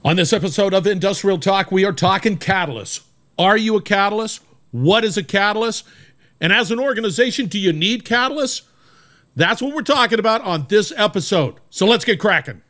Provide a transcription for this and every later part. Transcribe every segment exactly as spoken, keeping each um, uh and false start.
On this episode of Industrial Talk, we are talking catalysts. Are you a catalyst? What is a catalyst? And as an organization, do you need catalysts? That's what we're talking about on this episode. So let's get cracking.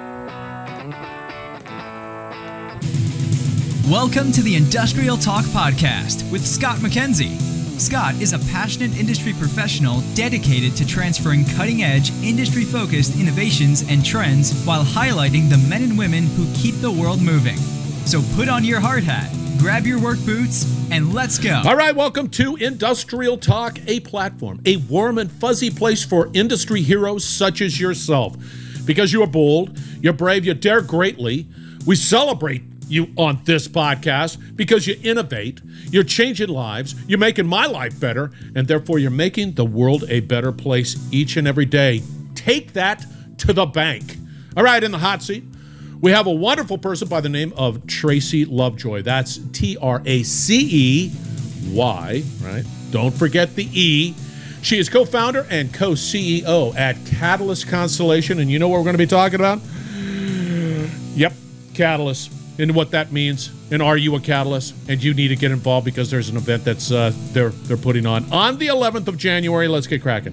Welcome to the Industrial Talk Podcast with Scott McKenzie. Scott is a passionate industry professional dedicated to transferring cutting-edge, industry-focused innovations and trends while highlighting the men and women who keep the world moving. So put on your hard hat, grab your work boots, and let's go. All right, welcome to Industrial Talk, a platform, a warm and fuzzy place for industry heroes such as yourself. Because you are bold, you're brave, you dare greatly. We celebrate you on this podcast because you innovate, you're changing lives, you're making my life better, and therefore you're making the world a better place each and every day. Take that to the bank. All right, in the hot seat, we have a wonderful person by the name of Tracy Lovejoy. That's T R A C E Y, right? Don't forget the E. She is co-founder and co-C E O at Catalyst Constellation, and you know what we're going to be talking about? Yep, Catalyst. And what that means, and are you a catalyst? And you need to get involved because there's an event that's uh, they're they're putting on on the eleventh of January. Let's get cracking.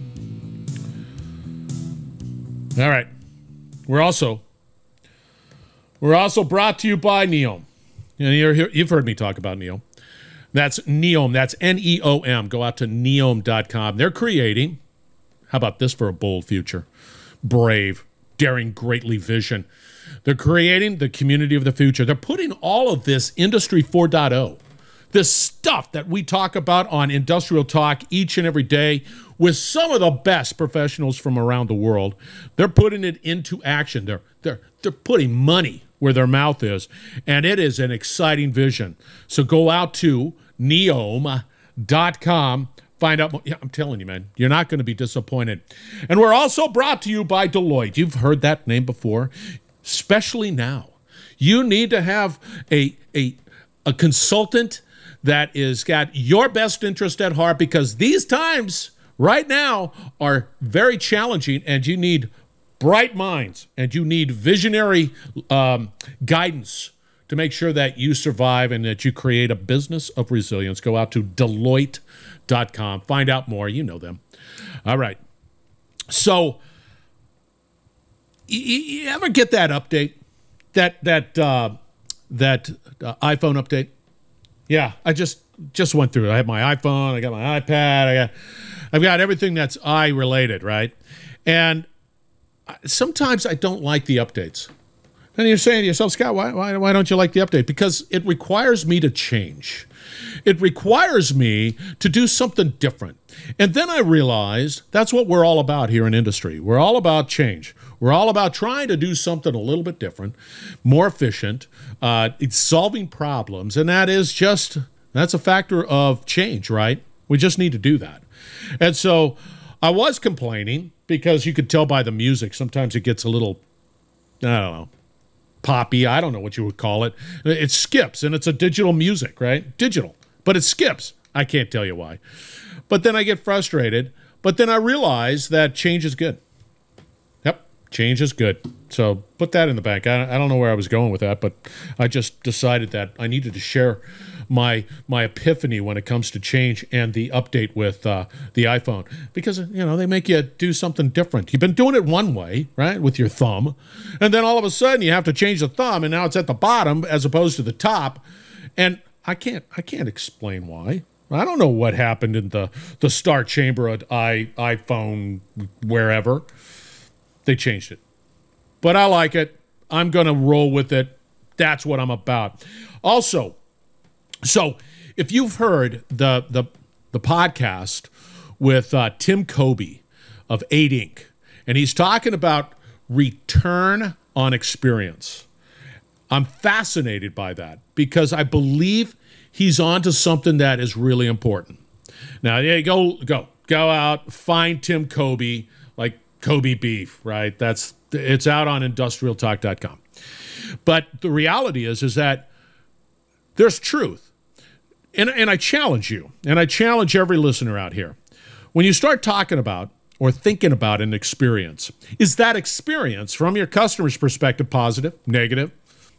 All right, we're also we're also brought to you by Neom. And you're, you've heard me talk about Neom. That's Neom. That's N E O M. Go out to neom dot com. They're creating. How about this for a bold future? Brave, daring, greatly vision. They're creating the community of the future. They're putting all of this Industry four point oh, this stuff that we talk about on Industrial Talk each and every day with some of the best professionals from around the world. They're putting it into action. They're, they're, they're putting money where their mouth is, and it is an exciting vision. So go out to neom dot com. Find out more. Yeah, I'm telling you, man, you're not going to be disappointed. And we're also brought to you by Deloitte. You've heard that name before. Especially now, you need to have a, a, a consultant that is got your best interest at heart because these times right now are very challenging and you need bright minds and you need visionary um, guidance to make sure that you survive and that you create a business of resilience. Go out to Deloitte dot com. Find out more. You know them. All right. So, you ever get that update, that that uh, that uh, iPhone update? Yeah, I just just went through it. I have my iPhone, I got my iPad, I got I've got everything that's i related, right? And sometimes I don't like the updates. And you're saying to yourself, Scott, why why why don't you like the update? Because it requires me to change. It requires me to do something different. And then I realized that's what we're all about here in industry. We're all about change. We're all about trying to do something a little bit different, more efficient, uh, it's solving problems. And that is just, that's a factor of change, right? We just need to do that. And so I was complaining because you could tell by the music, sometimes it gets a little, I don't know, poppy. I don't know what you would call it. It skips, and it's a digital music, right? Digital, but it skips. I can't tell you why. But then I get frustrated. But then I realize that change is good. Yep, change is good. So put that in the bank. I, I don't know where I was going with that, but I just decided that I needed to share my my epiphany when it comes to change and the update with uh, the iPhone. Because, you know, they make you do something different. You've been doing it one way, right, with your thumb. And then all of a sudden you have to change the thumb, and now it's at the bottom as opposed to the top. And I can't I can't explain why. I don't know what happened in the, the start chamber at I, iPhone, wherever. They changed it. But I like it. I'm going to roll with it. That's what I'm about. Also, so if you've heard the the, the podcast with uh, Tim Kobe of eight Inc, and he's talking about return on experience, I'm fascinated by that because I believe he's on to something that is really important. Now, yeah, go, go, go out, find Tim Kobe, like Kobe beef, right? That's, it's out on industrial talk dot com. But the reality is, is that there's truth. And, and I challenge you, and I challenge every listener out here. When you start talking about or thinking about an experience, is that experience from your customer's perspective positive, negative,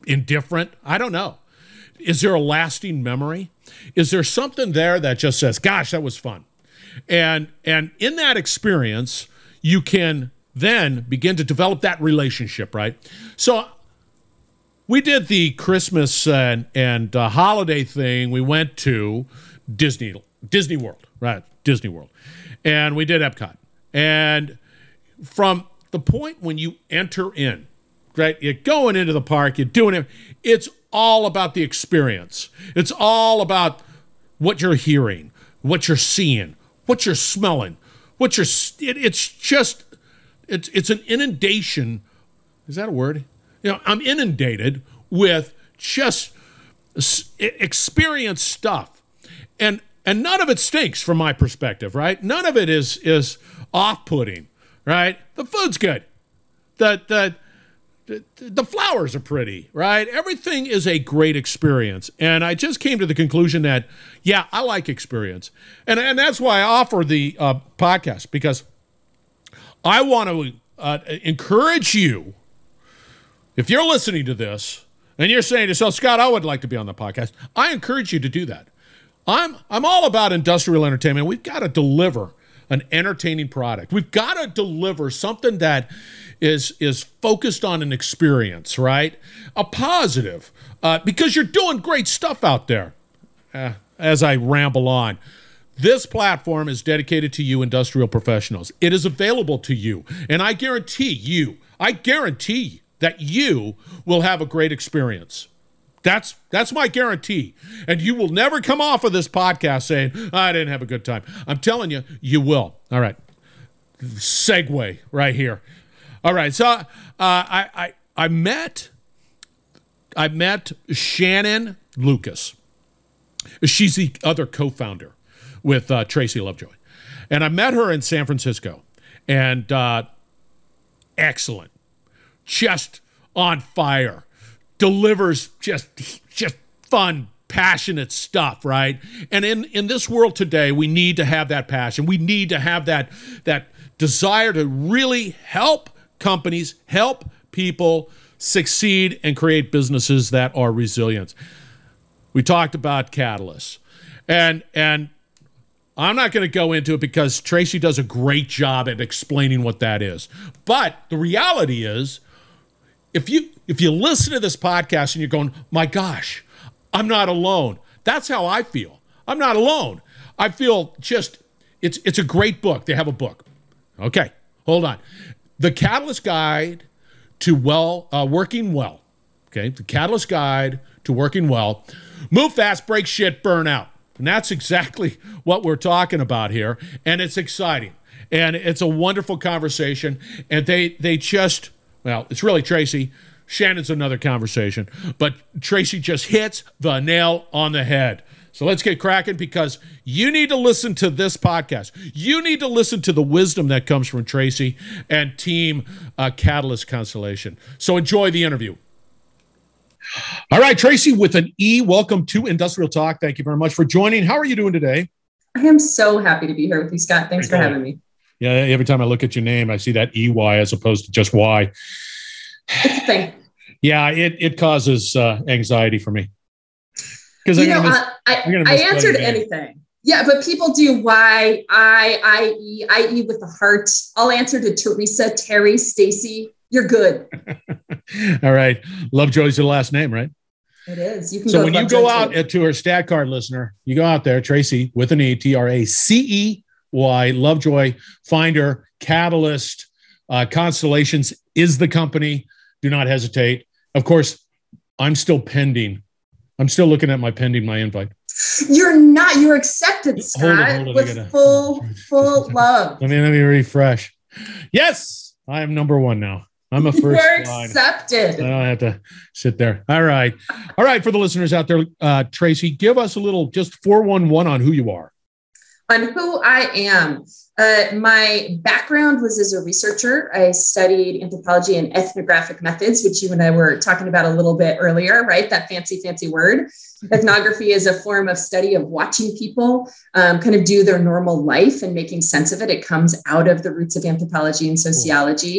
indifferent? I don't know. Is there a lasting memory? Is there something there that just says, gosh, that was fun? And and in that experience, you can then begin to develop that relationship, right? So we did the Christmas and, and uh, holiday thing. We went to Disney, Disney World, right? Disney World. And we did Epcot. And from the point when you enter in, right, you're going into the park, you're doing it, it's all about the experience. It's all about what you're hearing, what you're seeing, what you're smelling, what you're, it, it's just, it's it's an inundation. Is that a word? You know, I'm inundated with just experience stuff. And and none of it stinks from my perspective, right? None of it is is off-putting, right? The food's good. The the the, the flowers are pretty, right? Everything is a great experience. And I just came to the conclusion that, yeah, I like experience. And, and that's why I offer the uh, podcast, because I want to uh, encourage you, if you're listening to this and you're saying to yourself, Scott, I would like to be on the podcast, I encourage you to do that. I'm I'm all about industrial entertainment. We've got to deliver an entertaining product. We've got to deliver something that is is focused on an experience, right? A positive, uh, because you're doing great stuff out there. Uh, as I ramble on, this platform is dedicated to you industrial professionals. It is available to you, and I guarantee you, I guarantee that you will have a great experience. That's that's my guarantee. And you will never come off of this podcast saying, I didn't have a good time. I'm telling you, you will. All right. Segue right here. All right. So uh, I, I I met I met Shannon Lucas. She's the other co-founder with uh, Tracy Lovejoy. And I met her in San Francisco. And uh, excellent. Just on fire. Delivers just just fun, passionate stuff, right? And in, in this world today, we need to have that passion. We need to have that, that desire to really help companies, help people succeed and create businesses that are resilient. We talked about Catalyst. And, and I'm not going to go into it because Tracy does a great job at explaining what that is. But the reality is, If you if you listen to this podcast and you're going, my gosh, I'm not alone. That's how I feel. I'm not alone. I feel just, it's it's a great book. They have a book. Okay, hold on. The Catalyst Guide to well uh, Working Well. Okay, the Catalyst Guide to Working Well. Move fast, break shit, burn out. And that's exactly what we're talking about here. And it's exciting. And it's a wonderful conversation. And they they just... Well, it's really Tracy. Shannon's another conversation. But Tracy just hits the nail on the head. So let's get cracking, because you need to listen to this podcast. You need to listen to the wisdom that comes from Tracy and Team uh, Catalyst Constellation. So enjoy the interview. All right, Tracy with an E, welcome to Industrial Talk. Thank you very much for joining. How are you doing today? I am so happy to be here with you, Scott. Thanks Very for cool. having me. Yeah, every time I look at your name, I see that E Y as opposed to just Y. It's a thing. Yeah, it it causes uh, anxiety for me. Because you know, miss, uh, I I answered anything. Yeah, but people do Y, I, I, E, I, E with the heart. I'll answer to Teresa, Terry, Stacy. You're good. All right. Lovejoy's your last name, right? It is. You can so go when you go out too. to her stat card listener, you go out there, Tracy with an E, T R A C E Y, Lovejoy, find her. Catalyst uh, Constellations is the company. Do not hesitate. Of course, I'm still pending. I'm still looking at my pending my invite. You're not. You're accepted, Scott, hold it, hold it. with gotta, full, full love. Let me let me refresh. Yes, I am number one now. I'm a first You're line. accepted. I don't have to sit there. All right. All right. For the listeners out there, uh, Tracy, give us a little just four one one on who you are. On who I am. Uh, my background was as a researcher. I studied anthropology and ethnographic methods, which you and I were talking about a little bit earlier, right? That fancy, fancy word. Ethnography is a form of study of watching people um, kind of do their normal life and making sense of it. It comes out of the roots of anthropology and sociology.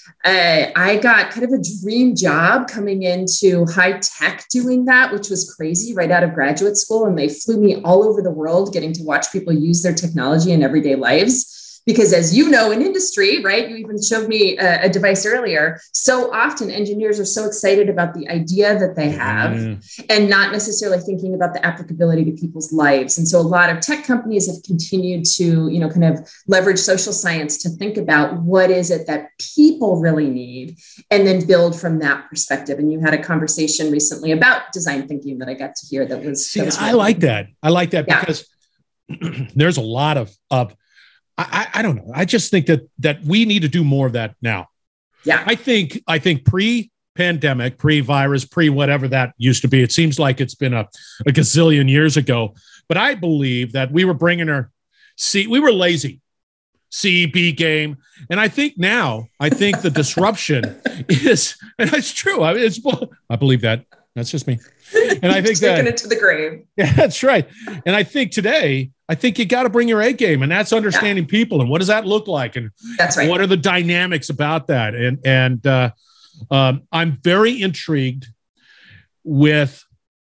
Uh, I got kind of a dream job coming into high tech doing that, which was crazy right out of graduate school. And they flew me all over the world getting to watch people use their technology in everyday lives. Because as you know, in industry, right, you even showed me a, a device earlier. So often engineers are so excited about the idea that they have mm. and not necessarily thinking about the applicability to people's lives. And so a lot of tech companies have continued to, you know, kind of leverage social science to think about what is it that people really need and then build from that perspective. And you had a conversation recently about design thinking that I got to hear that was. See, that was I like that. I like that yeah. because there's a lot of, of I, I don't know. I just think that that we need to do more of that now. Yeah. I think I think pre-pandemic, pre-virus, pre-whatever that used to be, it seems like it's been a, a gazillion years ago. But I believe that we were bringing our C, we were lazy, C, B game. And I think now, I think the disruption is, and it's true. I mean, it's, I believe that. That's just me. And I think that taking it to the grave. Yeah, that's right. And I think today, I think you got to bring your A game, and that's understanding yeah. people and what does that look like, and that's right. what are the dynamics about that. And and uh, um, I'm very intrigued with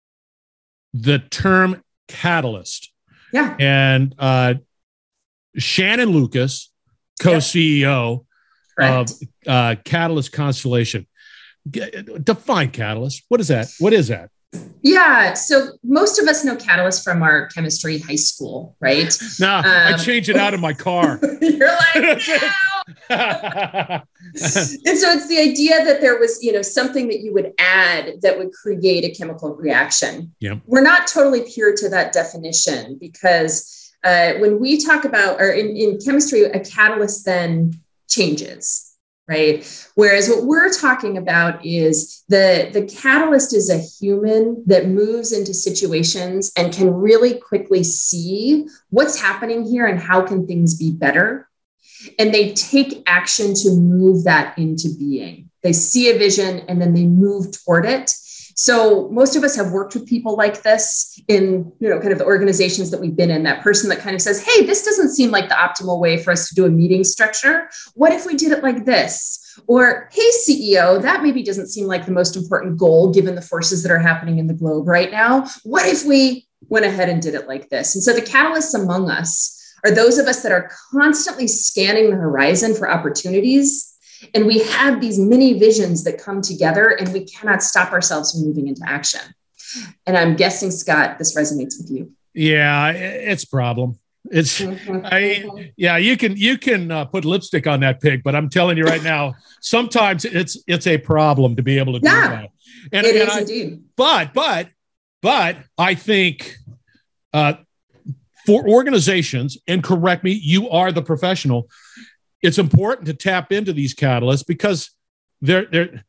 the term catalyst. Yeah. And uh, Shannon Lucas, co-C E O yep. of uh, Catalyst Constellation. Define catalyst. What is that? What is that? Yeah. So most of us know catalyst from our chemistry high school, right? No, um, I change it out in my car. You're like, no. And so it's the idea that there was, you know, something that you would add that would create a chemical reaction. Yeah. We're not totally pure to that definition because uh, when we talk about, or in, in chemistry, a catalyst then changes. Right. Whereas what we're talking about is the, the catalyst is a human that moves into situations and can really quickly see what's happening here and how can things be better. And they take action to move that into being. They see a vision and then they move toward it. So most of us have worked with people like this in, you know, kind of the organizations that we've been in, that person that kind of says, hey, this doesn't seem like the optimal way for us to do a meeting structure. What if we did it like this? Or, hey, C E O, that maybe doesn't seem like the most important goal given the forces that are happening in the globe right now. What if we went ahead and did it like this? And so the catalysts among us are those of us that are constantly scanning the horizon for opportunities. And we have these mini visions that come together and we cannot stop ourselves from moving into action. And I'm guessing, Scott, this resonates with you. Yeah, it's a problem. It's, mm-hmm. I, yeah, you can, you can uh, put lipstick on that pig, but I'm telling you right now, sometimes it's, it's a problem to be able to do yeah, that. And, it and is I, indeed. But, but, but I think uh, for organizations, and correct me, you are the professional, it's important to tap into these catalysts because they're, they're,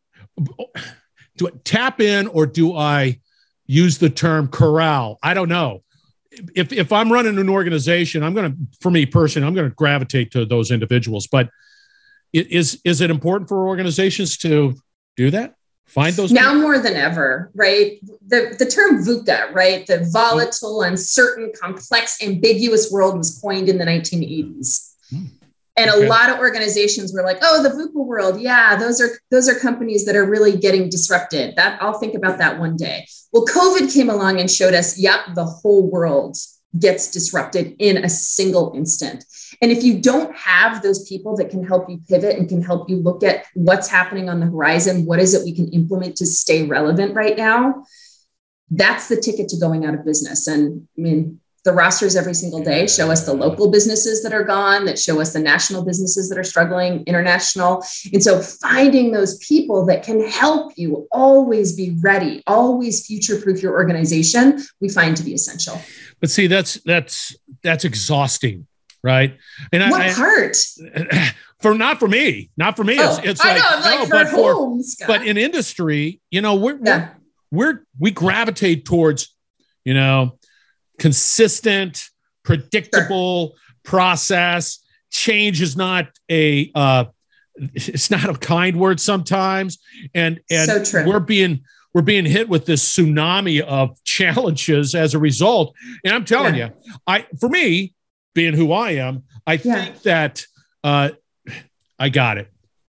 do I tap in or do I use the term corral? I don't know. If if I'm running an organization, I'm going to, for me personally, I'm going to gravitate to those individuals. But is is it important for organizations to do that? Find those now people? More than ever, right? The the term VUCA, right? The volatile, uncertain, complex, ambiguous world was coined in the nineteen eighties. Hmm. And okay. a lot of organizations were like, oh, the VUCA world. Yeah, those are those are companies that are really getting disrupted. That I'll think about that one day. Well, COVID came along and showed us, yep, the whole world gets disrupted in a single instant. And if you don't have those people that can help you pivot and can help you look at what's happening on the horizon, what is it we can implement to stay relevant right now? That's the ticket to going out of business. And I mean, the rosters every single day show us the local businesses that are gone, that show us the national businesses that are struggling, international. And so finding those people that can help you always be ready, always future-proof your organization, we find to be essential. But see, that's that's that's exhausting, right? And what I, part? I, for not for me, not for me. Oh, it's it's I like, know, I'm like no, for but home, for Scott. but in industry, you know, we're, yeah. we're we're we gravitate towards, you know, consistent, predictable sure. process. Change is not a uh, it's not a kind word sometimes, and and so true. we're being we're being hit with this tsunami of challenges as a result. And I'm telling yeah. you, I for me, being who I am, I yeah. think that uh, I got it.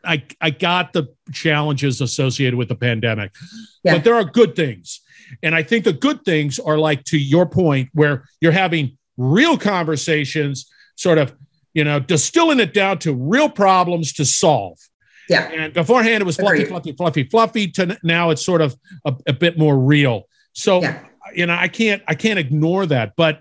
I, I got the challenges associated with the pandemic, yeah. but there are good things. And I think the good things are like, to your point, where you're having real conversations, sort of, you know, distilling it down to real problems to solve. Yeah. And beforehand it was fluffy, Agreed. fluffy, fluffy, fluffy. To now it's sort of a, a bit more real. So, yeah. you know, I can't, I can't ignore that, but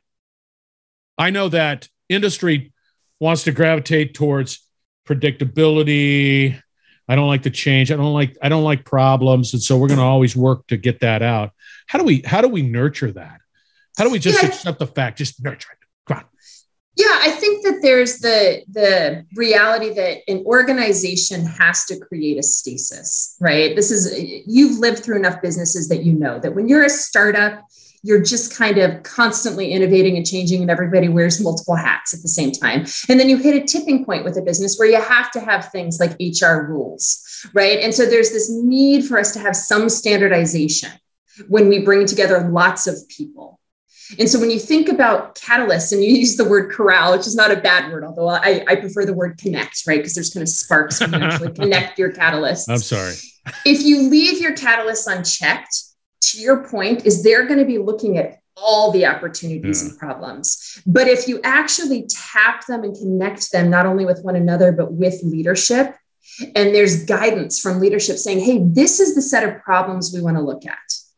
I know that industry wants to gravitate towards predictability. I don't like the change. I don't like, I don't like problems. And so we're going to always work to get that out. How do we, how do we nurture that? How do we just yeah. accept the fact, just nurture it? Come on. Yeah, I think that there's the, the reality that an organization has to create a stasis, right? This is, you've lived through enough businesses that you know that when you're a startup, you're just kind of constantly innovating and changing, and everybody wears multiple hats at the same time. And then you hit a tipping point with a business where you have to have things like H R rules, right? And so there's this need for us to have some standardization when we bring together lots of people. And so when you think about catalysts, and you use the word corral, which is not a bad word, although I, I prefer the word connect, right? Because there's kind of sparks when you actually connect your catalysts. I'm sorry. If you leave your catalysts unchecked, to your point, is they're going to be looking at all the opportunities yeah. and problems. But if you actually tap them and connect them, not only with one another, but with leadership, and there's guidance from leadership saying, hey, this is the set of problems we want to look at.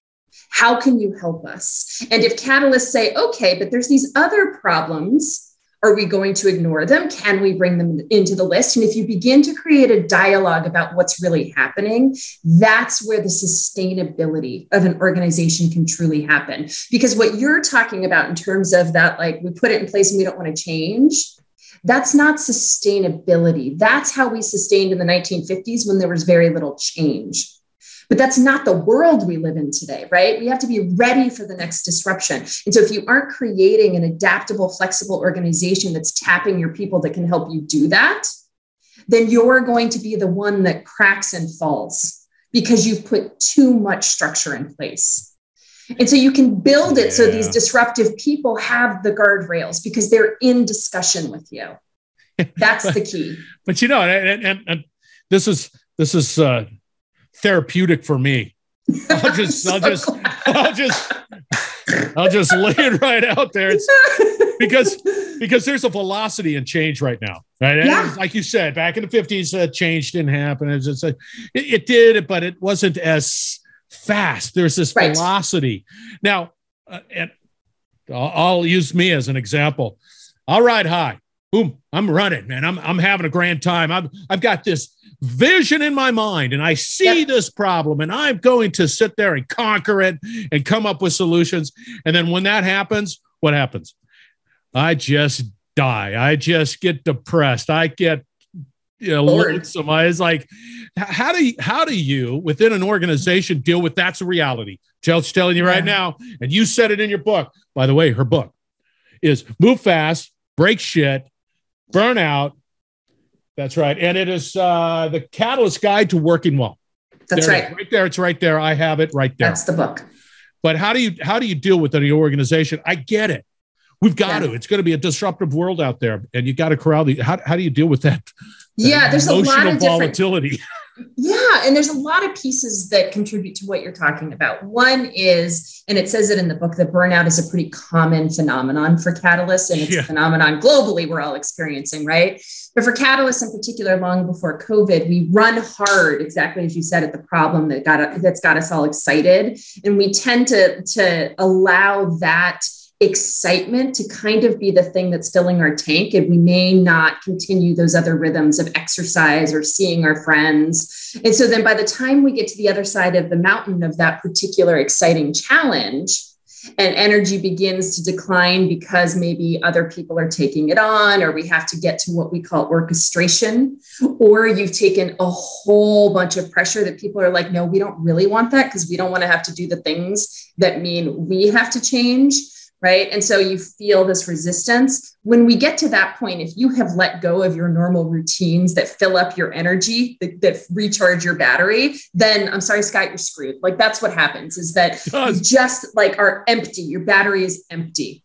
How can you help us? And if catalysts say, okay, but there's these other problems, are we going to ignore them? Can we bring them into the list? And if you begin to create a dialogue about what's really happening, that's where the sustainability of an organization can truly happen. Because what you're talking about in terms of that, like we put it in place and we don't want to change, that's not sustainability. That's how we sustained in the nineteen fifties when there was very little change. But that's not the world we live in today, right? We have to be ready for the next disruption. And so if you aren't creating an adaptable, flexible organization that's tapping your people that can help you do that, then you're going to be the one that cracks and falls because you've put too much structure in place. And so you can build it yeah. so these disruptive people have the guardrails because they're in discussion with you. That's but, the key. But you know, and, and, and this is, this is, uh, therapeutic for me. I'll just, so I'll just, glad. I'll just, I'll just lay it right out there. It's because, because there's a velocity in change right now, right? Yeah. And like you said, back in the fifties, uh, change didn't happen. It, just, it, it did, but it wasn't as fast. There's this right. velocity. Now, uh, and I'll, I'll use me as an example. I'll ride high. Boom, I'm running, man. I'm, I'm having a grand time. I've, I've got this vision in my mind and I see yep. this problem and I'm going to sit there and conquer it and come up with solutions. And then when that happens, what happens? I just die. I just get depressed. I get, you know, lonesome. I was like, how do you, how do you within an organization deal with that's a reality? Chelsea's telling you right yeah. now, and you said it in your book, by the way, her book is Move Fast, Break Shit, Burn Out. That's right. And it is uh, the Catalyst Guide to Working Well. That's there right. Right there. It's right there. I have it right there. That's the book. But how do you how do you deal with the organization? I get it. We've got yeah. to. It's going to be a disruptive world out there, and you got to corral the. How how do you deal with that? that yeah, there's a lot of volatility. Different. Yeah, and there's a lot of pieces that contribute to what you're talking about. One is, and it says it in the book, that burnout is a pretty common phenomenon for catalysts, and it's yeah. a phenomenon globally we're all experiencing, right? But for catalysts in particular, long before COVID, we run hard, exactly as you said, at the problem that got that's got us all excited, and we tend to to allow that excitement to kind of be the thing that's filling our tank. And we may not continue those other rhythms of exercise or seeing our friends. And so then by the time we get to the other side of the mountain of that particular exciting challenge, and energy begins to decline because maybe other people are taking it on, or we have to get to what we call orchestration, or you've taken a whole bunch of pressure that people are like, no, we don't really want that because we don't want to have to do the things that mean we have to change. Right. And so you feel this resistance. When we get to that point, if you have let go of your normal routines that fill up your energy, that, that recharge your battery, then I'm sorry, Scott, you're screwed. Like that's what happens is that you just like are empty. Your battery is empty.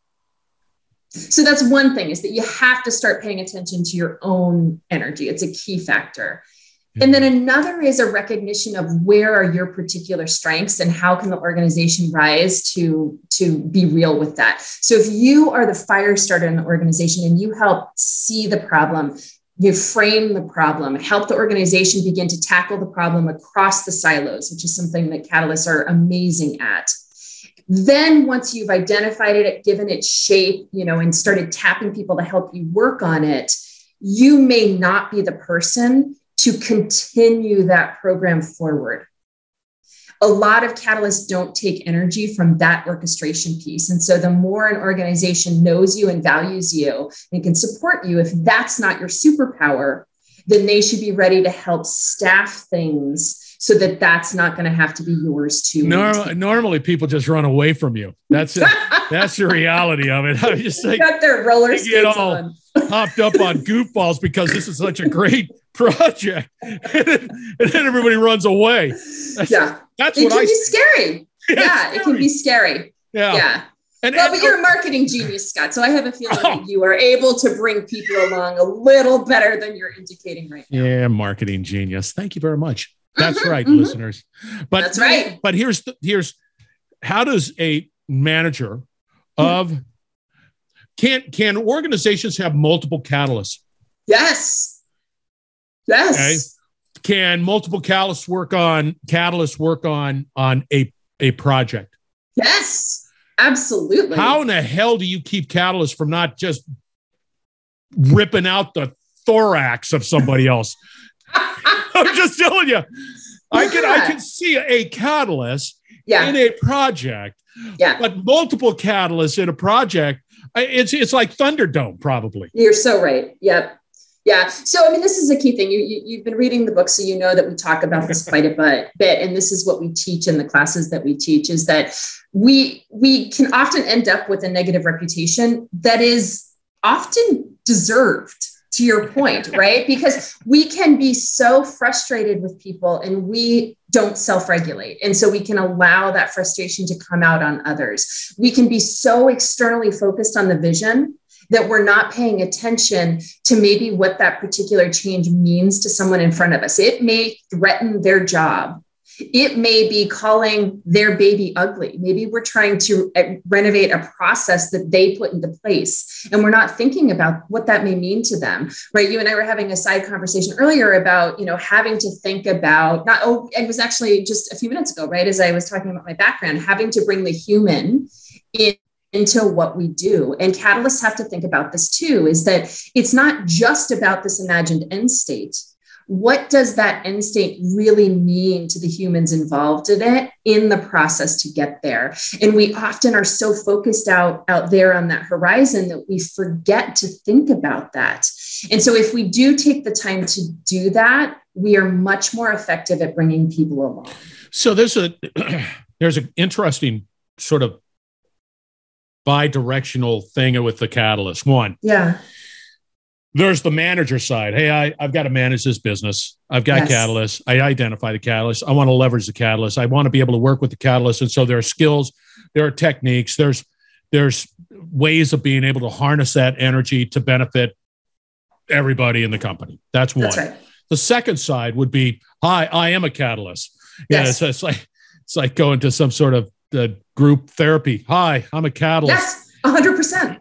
So that's one thing is that you have to start paying attention to your own energy. It's a key factor. And then another is a recognition of where are your particular strengths and how can the organization rise to, to be real with that. So if you are the fire starter in the organization and you help see the problem, you frame the problem, help the organization begin to tackle the problem across the silos, which is something that Catalysts are amazing at. Then once you've identified it, given it shape, you know, and started tapping people to help you work on it, you may not be the person to continue that program forward. A lot of catalysts don't take energy from that orchestration piece. And so the more an organization knows you and values you and can support you, if that's not your superpower, then they should be ready to help staff things so that that's not going to have to be yours too. Norm- normally people just run away from you. That's it. That's the reality of it. I just think got their roller they skates get all on. hopped up on goofballs because this is such a great project, and then, and then everybody runs away. That's, yeah, that's it what can I. be scary. Yeah, yeah, scary. It can be scary. Yeah, yeah. And, well, and, but you're a marketing genius, Scott. So I have a feeling Oh. that you are able to bring people along a little better than you're indicating right now. Yeah, marketing genius. Thank you very much. That's Mm-hmm, right, mm-hmm. listeners. But That's right. But here's the, here's how does a manager of can can organizations have multiple catalysts? Yes. Yes. Okay. Can multiple catalysts work on catalysts work on on a a project? Yes. Absolutely. How in the hell do you keep catalysts from not just ripping out the thorax of somebody else? I'm just telling you, I can I can see a catalyst yeah. in a project, yeah. but multiple catalysts in a project, it's it's like Thunderdome, probably. You're so right. Yep. Yeah. So, I mean, this is a key thing. You, you, you've been reading the book, so you know that we talk about this quite a bit, bit. And this is what we teach in the classes that we teach is that we, we can often end up with a negative reputation that is often deserved, to your point, right? Because we can be so frustrated with people and we don't self-regulate. And so we can allow that frustration to come out on others. We can be so externally focused on the vision that we're not paying attention to maybe what that particular change means to someone in front of us. It may threaten their job. It may be calling their baby ugly. Maybe we're trying to renovate a process that they put into place, and we're not thinking about what that may mean to them, right? You and I were having a side conversation earlier about, you know, having to think about not, oh, it was actually just a few minutes ago, right? As I was talking about my background, having to bring the human in into what we do. And catalysts have to think about this too, is that it's not just about this imagined end state. What does that end state really mean to the humans involved in it in the process to get there? And we often are so focused out, out there on that horizon that we forget to think about that. And so if we do take the time to do that, we are much more effective at bringing people along. So there's a there's an interesting sort of bi-directional thing with the catalyst. One, yeah. There's the manager side. Hey, I, I've got to manage this business. I've got Yes. catalysts. I identify the catalyst. I want to leverage the catalyst. I want to be able to work with the catalyst. And so there are skills, there are techniques, there's there's ways of being able to harness that energy to benefit everybody in the company. That's one. That's right. The second side would be, hi, I am a catalyst. Yeah, Yes. it's, it's like it's like going to some sort of uh, group therapy. Hi, I'm a catalyst. Yes, one hundred percent.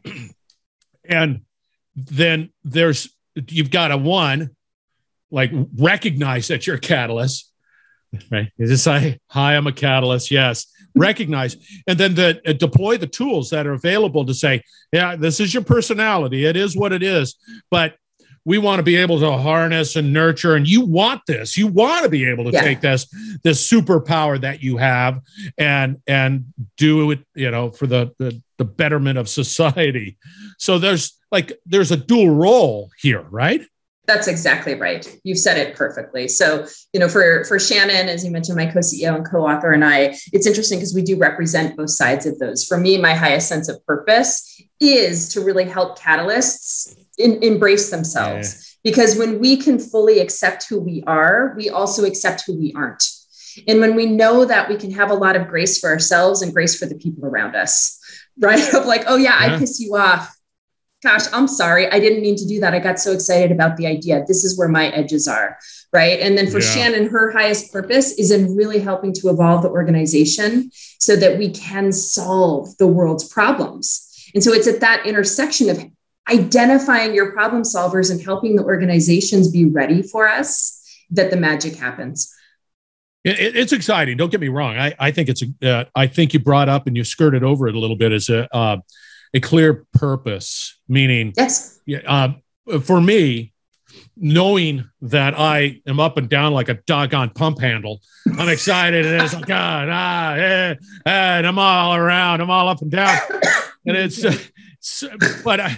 And then there's, you've got a one, like recognize that you're a catalyst, right? You just say, hi, I'm a catalyst. Yes. Recognize. And then the uh, deploy the tools that are available to say, yeah, this is your personality. It is what it is. But we want to be able to harness and nurture, and you want this. You want to be able to Yeah. take this, this superpower that you have and, and do it, you know, for the, the, the betterment of society. So there's like, there's a dual role here, right? That's exactly right. You've said it perfectly. So, you know, for, for Shannon, as you mentioned, my co-C E O and co-author and I, it's interesting because we do represent both sides of those. For me, my highest sense of purpose is to really help catalysts in, embrace themselves. Yeah. Because when we can fully accept who we are, we also accept who we aren't. And when we know that, we can have a lot of grace for ourselves and grace for the people around us, right? Of like, oh yeah, yeah. I piss you off. gosh, I'm sorry. I didn't mean to do that. I got so excited about the idea. This is where my edges are. Right. And then for yeah. Shannon, her highest purpose is in really helping to evolve the organization so that we can solve the world's problems. And so it's at that intersection of identifying your problem solvers and helping the organizations be ready for us that the magic happens. It, it's exciting. Don't get me wrong. I, I think it's, a, uh, I think you brought up and you skirted over it a little bit as a, uh, a clear purpose, meaning yes. uh, for me, knowing that I am up and down like a doggone pump handle, I'm excited. And it's like, God, ah, eh, eh, and I'm all around, I'm all up and down. And it's, uh, it's but I,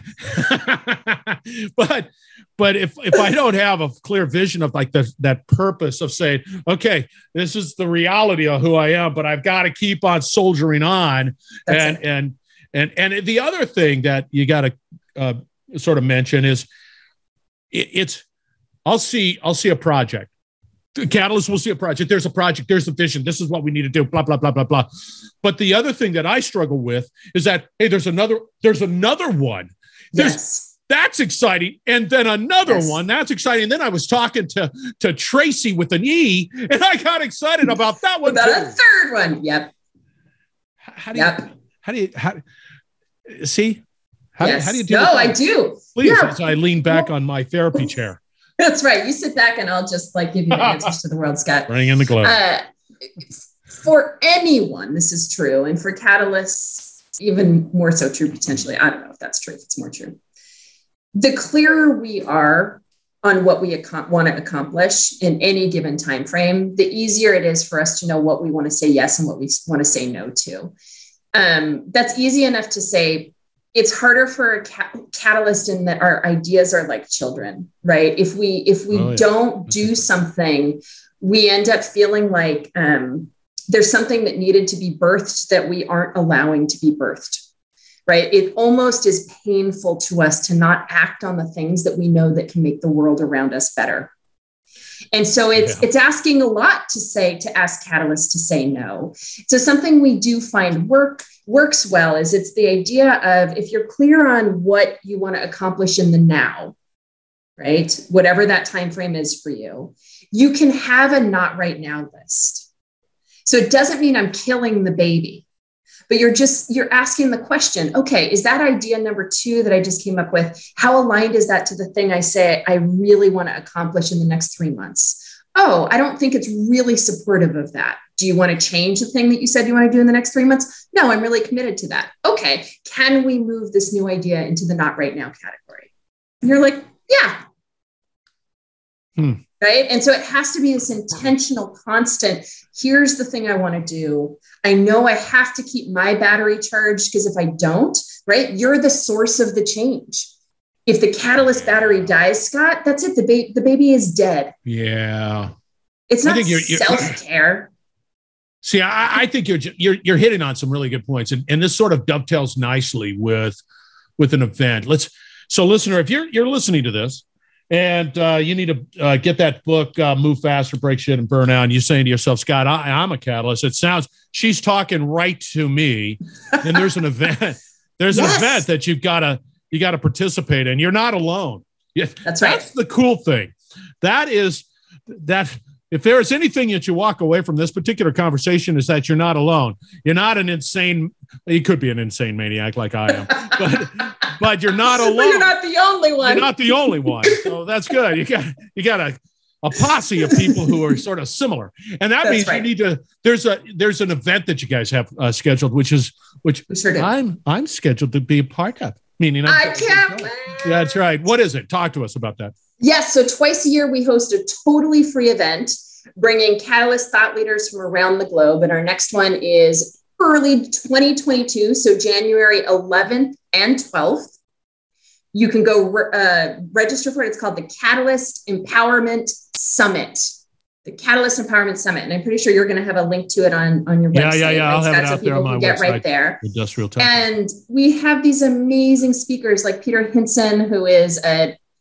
but, but if, if I don't have a clear vision of like the, that purpose of saying, okay, this is the reality of who I am, but I've got to keep on soldiering on. That's and, it. and, and, and the other thing that you got to uh, sort of mention is, it's, I'll see, I'll see a project. Catalyst will see a project. There's a project. There's a vision. This is what we need to do. Blah, blah, blah, blah, blah. But the other thing that I struggle with is that, hey, there's another, there's another one. There's, yes. That's exciting. And then another yes. one. That's exciting. And then I was talking to, to Tracy with an E, and I got excited about that one. About too. a third one. Yep. How do you, yep. how do you, how, see? How, yes. do, how do you do No, that? I do. Please, yeah. as I lean back on my therapy chair. That's right. You sit back and I'll just like give you the answers to the world, Scott. Bring in the globe. Uh, for anyone, this is true. And for catalysts, even more so true potentially. I don't know if that's true, if it's more true. The clearer we are on what we ac- want to accomplish in any given time frame, the easier it is for us to know what we want to say yes and what we want to say no to. Um, that's easy enough to say. It's harder for a ca- catalyst in that our ideas are like children, right? If we if we oh, yeah. don't do something, we end up feeling like um, there's something that needed to be birthed that we aren't allowing to be birthed, right? It almost is painful to us to not act on the things that we know that can make the world around us better. And so it's yeah. it's asking a lot to say, to ask catalysts to say no. So something we do find work works well is it's the idea of if you're clear on what you want to accomplish in the now, right? Whatever that time frame is for you, you can have a not right now list. So it doesn't mean I'm killing the baby, but you're just, you're asking the question, okay, is that idea number two that I just came up with, how aligned is that to the thing I say I really want to accomplish in the next three months? Oh, I don't think it's really supportive of that. Do you want to change the thing that you said you want to do in the next three months? No, I'm really committed to that. Okay, can we move this new idea into the not right now category? And you're like, yeah. Hmm. Right. And so it has to be this intentional, constant, here's the thing I want to do. I know I have to keep my battery charged because if I don't, right, you're the source of the change. If the catalyst battery dies, Scott, that's it. The, ba- the baby is dead. Yeah. It's not you're, you're, self-care. See, I, I think you're, you're you're hitting on some really good points. And, and this sort of dovetails nicely with, with an event. Let's so listener, if you're you're listening to this, and uh, you need to uh, get that book, uh, Move Faster, Break Shit, and Burn Out. And you're saying to yourself, Scott, I, I'm a catalyst. It sounds, she's talking right to me. And there's an event, there's yes. an event that you've got to, you got to participate in. You're not alone. Yeah, that's right. That's the cool thing. That is that if there is anything that you walk away from this particular conversation is that you're not alone. You're not an insane, you could be an insane maniac like I am, but but you're not alone. But you're not the only one. You're not the only one. So that's good. You got you got a, a posse of people who are sort of similar. And that that's means right. you need to there's a there's an event that you guys have uh, scheduled, which is which sure I'm I'm scheduled to be a part of. Meaning I'm I can't wait. That's right. What is it? Talk to us about that. Yes. So twice a year, we host a totally free event, bringing catalyst thought leaders from around the globe. And our next one is early twenty twenty-two. So January eleventh and twelfth. You can go uh, register for it. It's called the Catalyst Empowerment Summit. The Catalyst Empowerment Summit. And I'm pretty sure you're going to have a link to it on, on your yeah, website. Yeah, yeah, I'll right, have Scott, it out so there on my get website. Right there. Industrial Temple. And we have these amazing speakers like Peter Hinson, who is a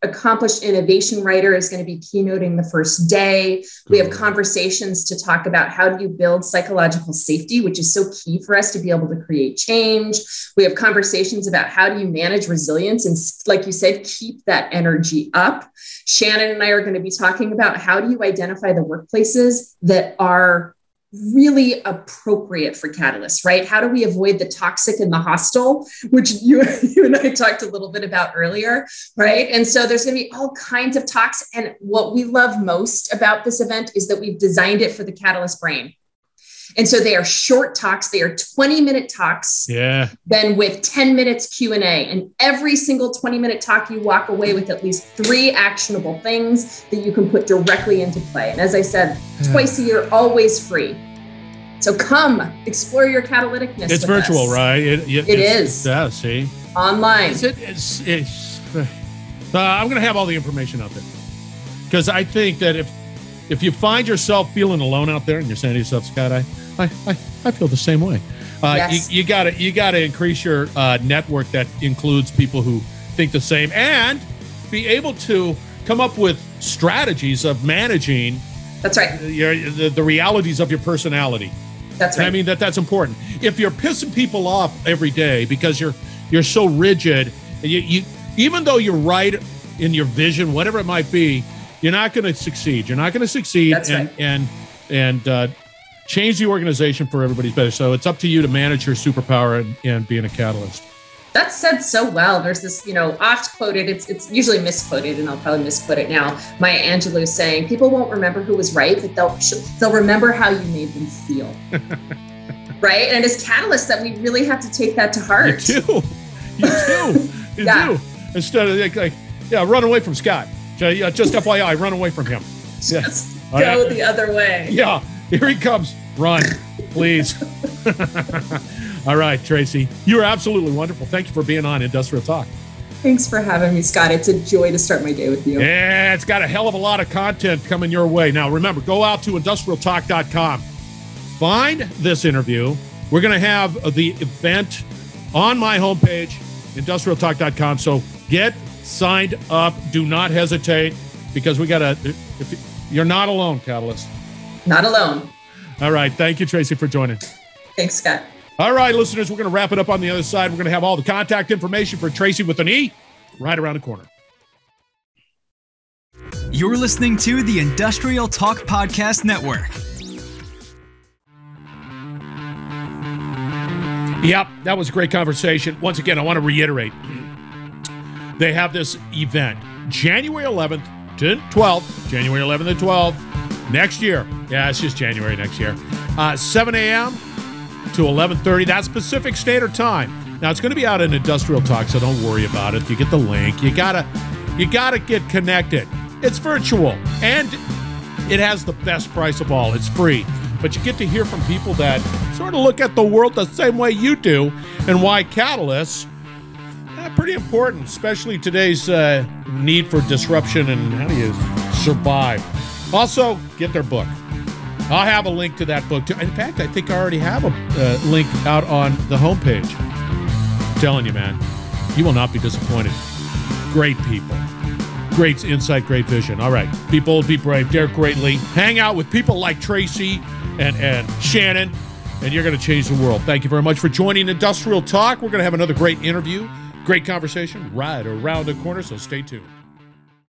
accomplished innovation writer is going to be keynoting the first day. We have conversations to talk about how do you build psychological safety, which is so key for us to be able to create change. We have conversations about how do you manage resilience and, like you said, keep that energy up. Shannon and I are going to be talking about how do you identify the workplaces that are really appropriate for Catalyst, right? How do we avoid the toxic and the hostile, which you, you and I talked a little bit about earlier, right? And so there's going to be all kinds of talks. And what we love most about this event is that we've designed it for the Catalyst brain. And so they are short talks. They are twenty minute talks. Yeah. Then with ten minutes Q and A. And every single twenty minute talk, you walk away with at least three actionable things that you can put directly into play. And as I said, yeah. twice a year, always free. So come explore your catalyticness. It's virtual, us. right? It, it, it is. Yeah, see? Online. It's, it's, it's, uh, I'm going to have all the information out there. Because I think that if if you find yourself feeling alone out there and you're saying to yourself, Scott, I I, I, I feel the same way. Uh, yes. You, you gotta you gotta increase your uh, network that includes people who think the same and be able to come up with strategies of managing. That's right. Your, the, the realities of your personality. That's right. And I mean that that's important. If you're pissing people off every day because you're you're so rigid, you, you even though you're right in your vision, whatever it might be, you're not going to succeed. You're not going to succeed. That's and, right. and and uh, change the organization for everybody's better. So it's up to you to manage your superpower and, and being a catalyst. That's said so well. There's this, you know, oft quoted, it's it's usually misquoted, and I'll probably misquote it now. Maya Angelou saying, people won't remember who was right, but they'll they'll remember how you made them feel. Right? And it's catalysts that we really have to take that to heart. You do. You do. You yeah. do. Instead of like, like, yeah, run away from Scott. Just F Y I, run away from him. Just yeah. go the other way. Yeah. Here he comes. Run, please. All right, Tracy. You are absolutely wonderful. Thank you for being on Industrial Talk. Thanks for having me, Scott. It's a joy to start my day with you. Yeah, it's got a hell of a lot of content coming your way. Now, remember, go out to industrial talk dot com. Find this interview. We're going to have the event on my homepage, industrial talk dot com. So get signed up. Do not hesitate because we got to, if you're not alone, Catalyst. Not alone. All right. Thank you, Tracy, for joining. Thanks, Scott. All right, listeners, we're going to wrap it up on the other side. We're going to have all the contact information for Tracy with an E right around the corner. You're listening to the Industrial Talk Podcast Network. Yep, that was a great conversation. Once again, I want to reiterate. They have this event, January eleventh to twelfth, January eleventh to twelfth, next year. Yeah, it's just January next year. Uh, seven a.m. to eleven thirty. That's Pacific Standard Time. Now, it's going to be out in Industrial Talk, so don't worry about it. You get the link. You gotta, you gotta get connected. It's virtual, and it has the best price of all. It's free. But you get to hear from people that sort of look at the world the same way you do and why catalysts are pretty important, especially today's uh, need for disruption and how do you survive. Also, get their book. I'll have a link to that book, too. In fact, I think I already have a uh, link out on the homepage. I'm telling you, man, you will not be disappointed. Great people. Great insight, great vision. All right. Be bold, be brave, dare greatly. Hang out with people like Tracy and, and Shannon, and you're going to change the world. Thank you very much for joining Industrial Talk. We're going to have another great interview, great conversation right around the corner, so stay tuned.